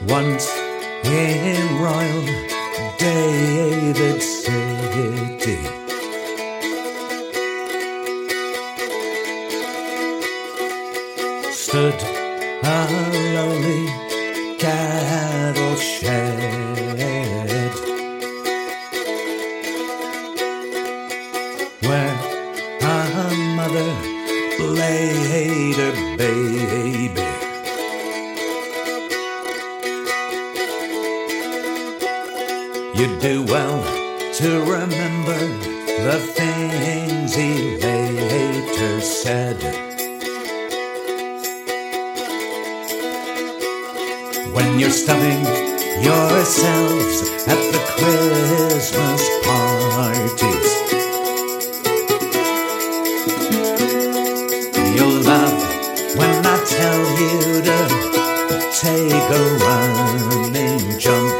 Once in Royal David City, stood a lowly cattle shed, where a mother laid her baby. You'd do well to remember the things he later said. When you're stuffing yourselves at the Christmas parties, you'll laugh when I tell you to take a running jump.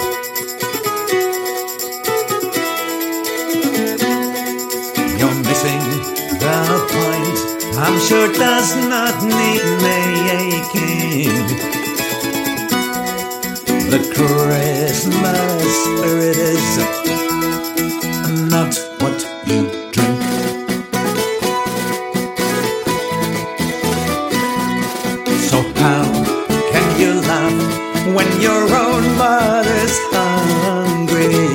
You're missing the point, I'm sure does not need making. The Christmas spirit is not what you drink. So how can you laugh when your own mother's hungry?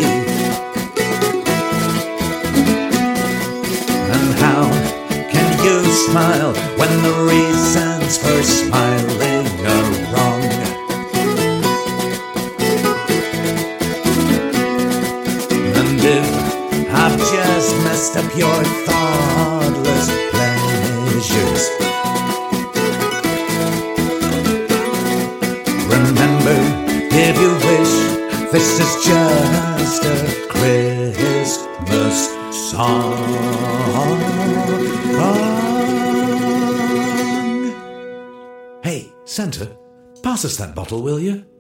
And how can you smile when the reasons for smiling are wrong? I've just messed up your thoughtless pleasures. Remember, if you wish, this is just a Christmas song. Hey, Santa, pass us that bottle, will you?